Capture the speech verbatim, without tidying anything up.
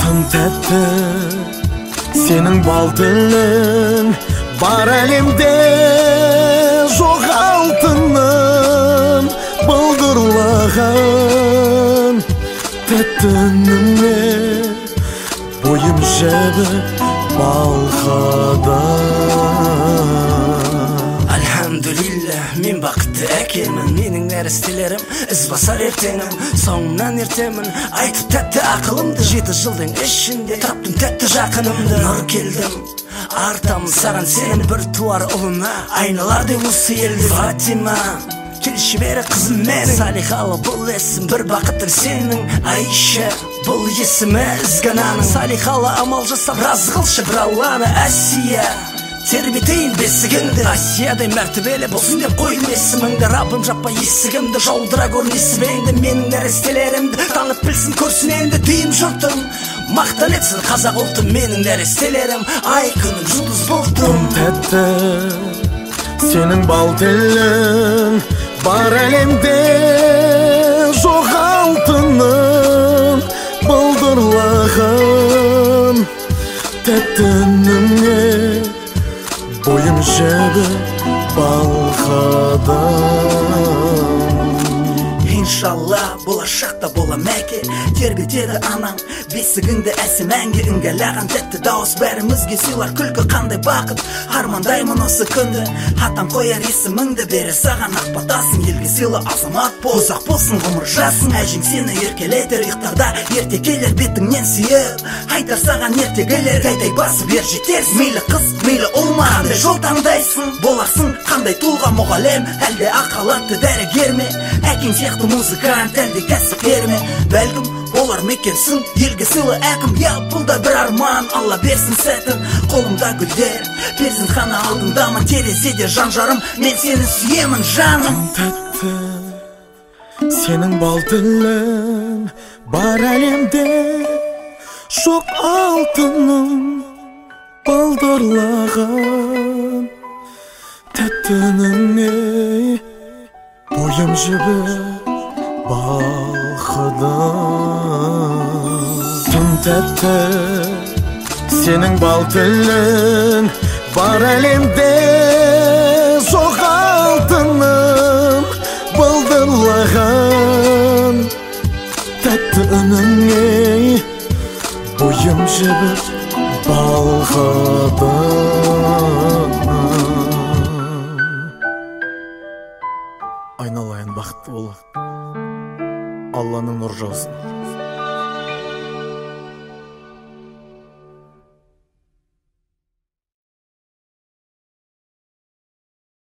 Тым тәтті сенің бал тілің, бар әлемде жоқ алтыным былдырлаған. Тәтті үніңе бойым жібіп балқадан. Альхамдулилля, мен бақытты әкемін, менің нәрестелерім із басар ертеңім. Соңынан ертемін айтып тәтті ақылымды, жеті жылдың ішінде таптым тәтті жақынымды. Нұр келдім, артамын саған сен бір туар ұлына, айналарды осы елді. Фатима, келші бері қызым менің, Салихалы бұл есім бір бақыттың сенің. Айша, бұл есімі ізгананың, Салихалы амал жасап разы қылшы бір Алланы. Асия, тербетейін бесігіңді, Асиядай мәртебелі болсын деп қойдым есіміңді. Раббым жаппа есігімді, жаудыра көр несібеңді. Менің нәрестелерімді танып білсін көрсін енді дүйім жұртым. Мақтан етсін қазақ ұлтым, менің нәрестелерім ай күнім жұлдыз бұлтым. Тәтті сенің бал тілің, бар әлемде жоқ алтыным былдырлаған. Тәтті үніңе бойым жібіп балқадан. Иншалла болашақта бола мәке, тербетеді анаң бесігіңді әсем әнге үңгәлаған. Тәтті дауыс бәрімізге сыйлар күлкі, қандай бақыт армандаймын осы күнді. Атам қояр есіміңді, бере саған ақ батасын, елге сыйлы азамат бол, ұзақ болсын ғұмыр жасын. Әжің сені еркелетер, ұйықтарда ерте келер, бетіңнен сүйіп айтар саған ертегілер. Қайтай басып ер жетерсің, мейлі қыз мейлі ұлма, қандай жол таңдайсың, боларсың қандай тұлға, мұғалім әлде ақалатты дәрігер ме, әкең сияқты музыкант әлде кәсіпкер ме. Бәлкім олар мекенсің, елге сыйлы әкім. Я, бұл да бір арман, Алла берсін сәтін. Қолымда гүлдер, перзентхана алдыңдамын, терезеде жан жарым, мен сені сүйемін жаным. Тәтті сенің бал тілің, бар әлемде жоқ алтыным былдырлаған. Тәтті үніңе бойым жібіп балқадан. Тым тәтті сенің бал тілің, бар әлемде жоқ алтыным былдырлаған. Тәтті үніңе бойым жібіп балқадан. Айналайын бақытты бол, Алланың нұр жаусын.